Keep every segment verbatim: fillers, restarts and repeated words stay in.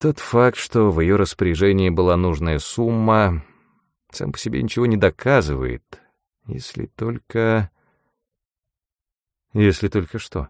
Тот факт, что в ее распоряжении была нужная сумма, сам по себе ничего не доказывает, если только... Если только что?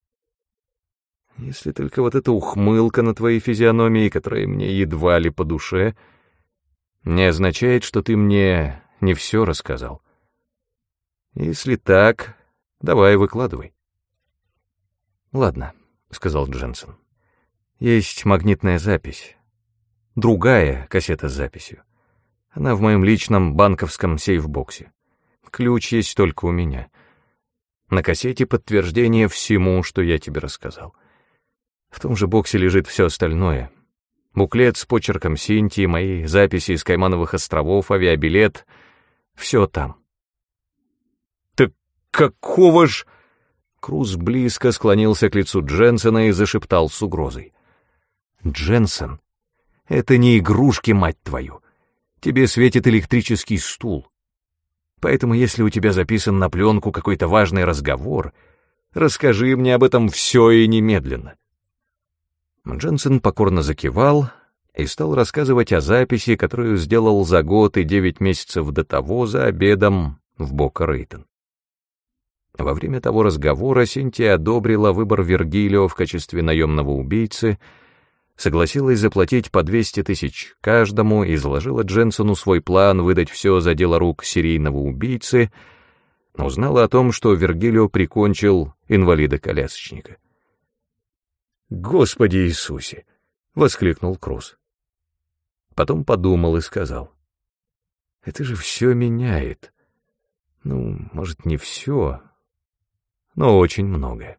Если только вот эта ухмылка на твоей физиономии, которая мне едва ли по душе, не означает, что ты мне не все рассказал. Если так, давай выкладывай. Ладно, — сказал Дженсен. Есть магнитная запись. Другая кассета с записью. Она в моем личном банковском сейфбоксе. Ключ есть только у меня. На кассете подтверждение всему, что я тебе рассказал. В том же боксе лежит все остальное. Буклет с почерком Синтии, мои записи из Каймановых островов, авиабилет. Все там. Так какого ж... Круз близко склонился к лицу Дженсена и зашептал с угрозой. «Дженсен, это не игрушки, мать твою. Тебе светит электрический стул. Поэтому, если у тебя записан на пленку какой-то важный разговор, расскажи мне об этом все и немедленно». Дженсен покорно закивал и стал рассказывать о записи, которую сделал за год и девять месяцев до того за обедом в Бока-Рейтон. Во время того разговора Синтия одобрила выбор Вергилио в качестве наемного убийцы, согласилась заплатить по двести тысяч каждому и изложила Дженсену свой план выдать все за дело рук серийного убийцы, узнала о том, что Вергилио прикончил инвалида-колясочника. «Господи Иисусе!» — воскликнул Круз. Потом подумал и сказал. «Это же все меняет. Ну, может, не все, но очень многое».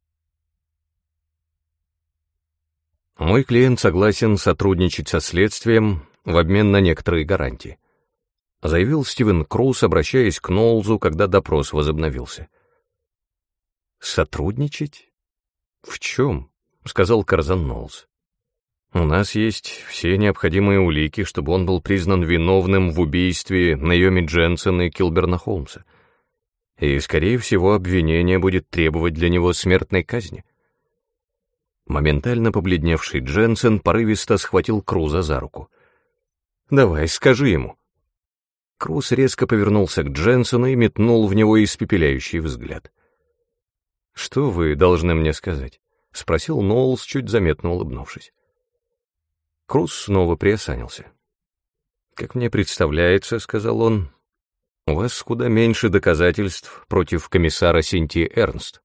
Мой клиент согласен сотрудничать со следствием в обмен на некоторые гарантии, заявил Стивен Круз, обращаясь к Нолзу, когда допрос возобновился. Сотрудничать? В чем? Сказал Карзан Нолз. У нас есть все необходимые улики, чтобы он был признан виновным в убийстве Наоми Дженсен и Килберна Холмса. И, скорее всего, обвинение будет требовать для него смертной казни. Моментально побледневший Дженсен порывисто схватил Круза за руку. «Давай, скажи ему». Круз резко повернулся к Дженсену и метнул в него испепеляющий взгляд. «Что вы должны мне сказать?» — спросил Ноулс, чуть заметно улыбнувшись. Круз снова приосанился. «Как мне представляется, — сказал он, — у вас куда меньше доказательств против комиссара Синтии Эрнст.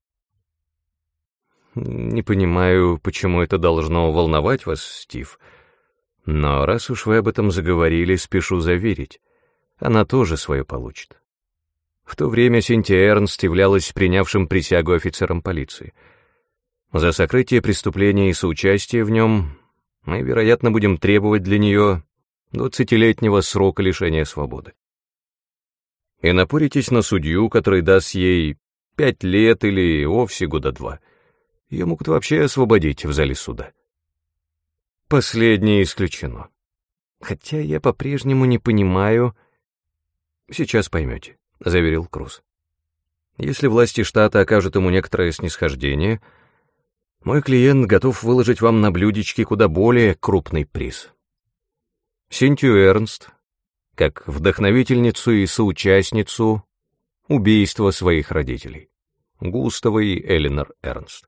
Не понимаю, почему это должно волновать вас, Стив, но раз уж вы об этом заговорили, спешу заверить, она тоже свое получит. В то время Синтия Эрнст являлась принявшим присягу офицером полиции. За сокрытие преступления и соучастие в нем мы, вероятно, будем требовать для нее двадцатилетнего срока лишения свободы. И напоритесь на судью, который даст ей пять лет или вовсе года два. Ее могут вообще освободить в зале суда. Последнее исключено. Хотя я по-прежнему не понимаю... Сейчас поймете, — заверил Круз. Если власти штата окажут ему некоторое снисхождение, мой клиент готов выложить вам на блюдечке куда более крупный приз. Синтию Эрнст, как вдохновительницу и соучастницу убийства своих родителей, Густава и Эленор Эрнст.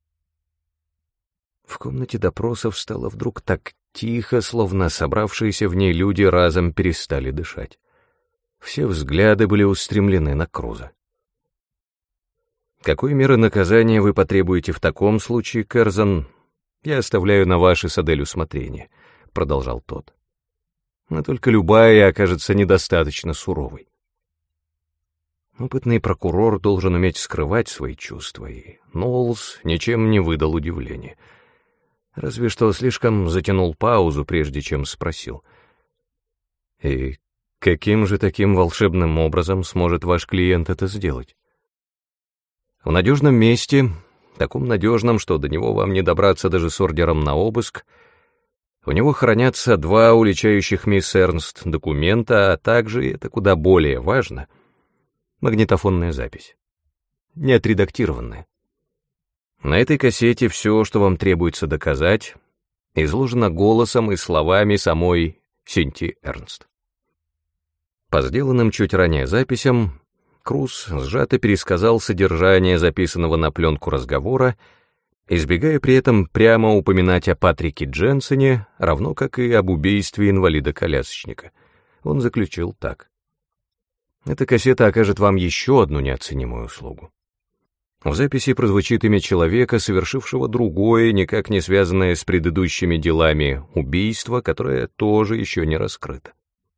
В комнате допросов стало вдруг так тихо, словно собравшиеся в ней люди разом перестали дышать. Все взгляды были устремлены на Круза. «Какой меры наказания вы потребуете в таком случае, Керзан, я оставляю на ваше с Адель усмотрение», — продолжал тот. «Но только любая окажется недостаточно суровой. Опытный прокурор должен уметь скрывать свои чувства, и Ноулс ничем не выдал удивления. Разве что слишком затянул паузу, прежде чем спросил. «И каким же таким волшебным образом сможет ваш клиент это сделать?» «В надежном месте, таком надежном, что до него вам не добраться даже с ордером на обыск, у него хранятся два уличающих мисс Эрнст документа, а также, и это куда более важно, магнитофонная запись, не отредактированная. На этой кассете все, что вам требуется доказать, изложено голосом и словами самой Синтии Эрнст. По сделанным чуть ранее записям, Круз сжато пересказал содержание записанного на пленку разговора, избегая при этом прямо упоминать о Патрике Дженсене, равно как и об убийстве инвалида-колясочника. Он заключил так. «Эта кассета окажет вам еще одну неоценимую услугу. В записи прозвучит имя человека, совершившего другое, никак не связанное с предыдущими делами, убийство, которое тоже еще не раскрыто.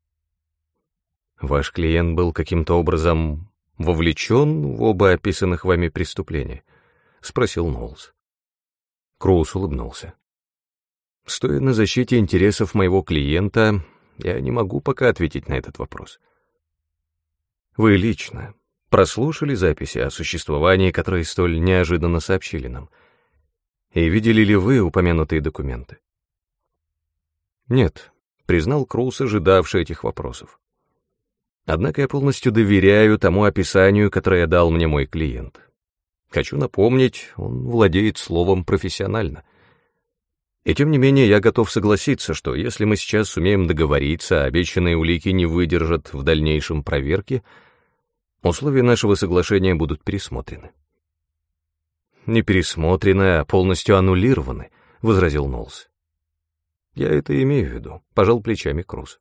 Ваш клиент был каким-то образом вовлечен в оба описанных вами преступления?» — спросил Ноулс. Круз улыбнулся. «Стоя на защите интересов моего клиента, я не могу пока ответить на этот вопрос. Вы лично прослушали записи о существовании, которые столь неожиданно сообщили нам, и видели ли вы упомянутые документы?» «Нет», — признал Круз, ожидавший этих вопросов. «Однако я полностью доверяю тому описанию, которое дал мне мой клиент. Хочу напомнить, он владеет словом профессионально. И тем не менее я готов согласиться, что если мы сейчас сумеем договориться, а обещанные улики не выдержат в дальнейшем проверки, условия нашего соглашения будут пересмотрены». «Не пересмотрены, а полностью аннулированы», — возразил Ноулс. «Я это имею в виду», — пожал плечами Круз.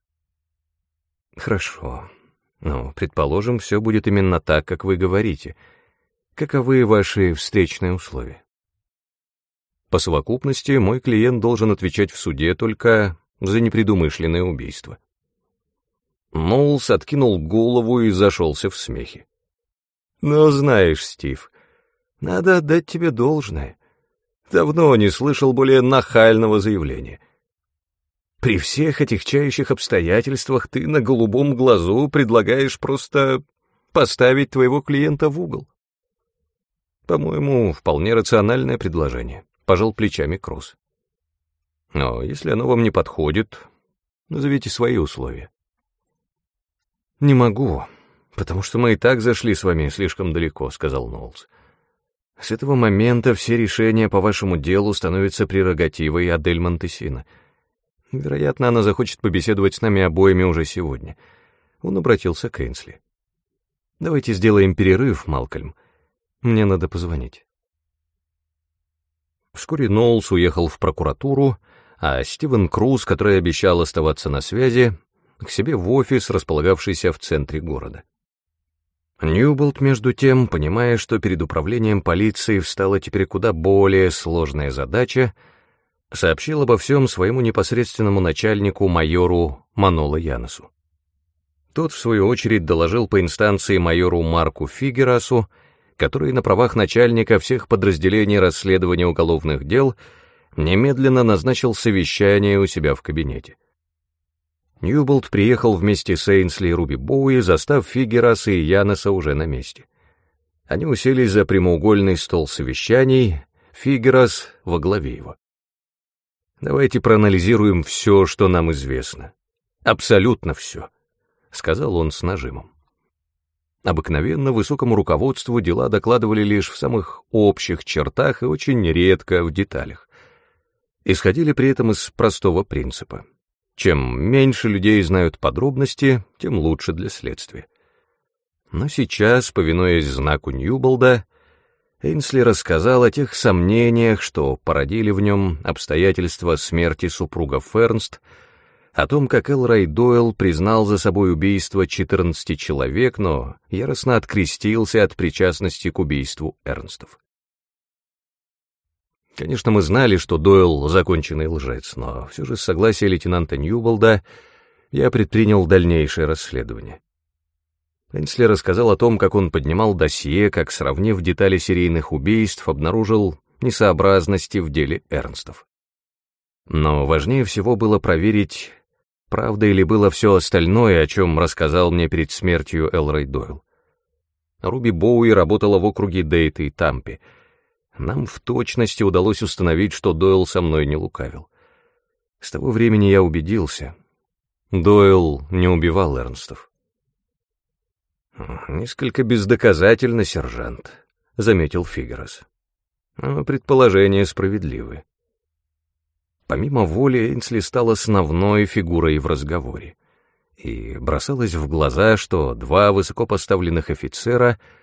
«Хорошо. Ну, предположим, все будет именно так, как вы говорите. Каковы ваши встречные условия?» «По совокупности, мой клиент должен отвечать в суде только за непредумышленное убийство». Ноулс откинул голову и зашелся в смехе. «Ну, знаешь, Стив, надо отдать тебе должное. Давно не слышал более нахального заявления. При всех отягчающих обстоятельствах ты на голубом глазу предлагаешь просто поставить твоего клиента в угол». «По-моему, вполне рациональное предложение», — пожал плечами Круз. «Но если оно вам не подходит, назовите свои условия». «Не могу, потому что мы и так зашли с вами слишком далеко», — сказал Ноулс. «С этого момента все решения по вашему делу становятся прерогативой Адель Монтесина. Вероятно, она захочет побеседовать с нами обоими уже сегодня». Он обратился к Эйнсли. «Давайте сделаем перерыв, Малкольм. Мне надо позвонить». Вскоре Ноулс уехал в прокуратуру, а Стивен Круз, который обещал оставаться на связи, к себе в офис, располагавшийся в центре города. Ньюболт, между тем, понимая, что перед управлением полиции встала теперь куда более сложная задача, сообщил обо всем своему непосредственному начальнику, майору Маноло Яносу. Тот, в свою очередь, доложил по инстанции майору Марку Фигерасу, который на правах начальника всех подразделений расследования уголовных дел немедленно назначил совещание у себя в кабинете. Ньюболт приехал вместе с Эйнсли и Руби Боуи, застав Фигераса и Яноса уже на месте. Они уселись за прямоугольный стол совещаний, Фигерас во главе его. «Давайте проанализируем все, что нам известно. Абсолютно все», — сказал он с нажимом. Обыкновенно высокому руководству дела докладывали лишь в самых общих чертах и очень редко в деталях. Исходили при этом из простого принципа. Чем меньше людей знают подробности, тем лучше для следствия. Но сейчас, повинуясь знаку Ньюболда, Эйнсли рассказал о тех сомнениях, что породили в нем обстоятельства смерти супругов Эрнст, о том, как Элрой Дойл признал за собой убийство четырнадцати человек, но яростно открестился от причастности к убийству Эрнстов. Конечно, мы знали, что Дойл — законченный лжец, но все же с согласия лейтенанта Ньюболда я предпринял дальнейшее расследование. Эйнсли рассказал о том, как он поднимал досье, как, сравнив детали серийных убийств, обнаружил несообразности в деле Эрнстов. Но важнее всего было проверить, правда ли было все остальное, о чем рассказал мне перед смертью Элрой Дойл. Руби Боуи работала в округе Дейт и Тампе. Нам в точности удалось установить, что Дойл со мной не лукавил. С того времени я убедился. Дойл не убивал Эрнстов. «Несколько бездоказательно, сержант», — заметил Фигерас. «Но предположения справедливы». помимо воли Эйнсли стал основной фигурой в разговоре, и бросалось в глаза, что два высокопоставленных офицера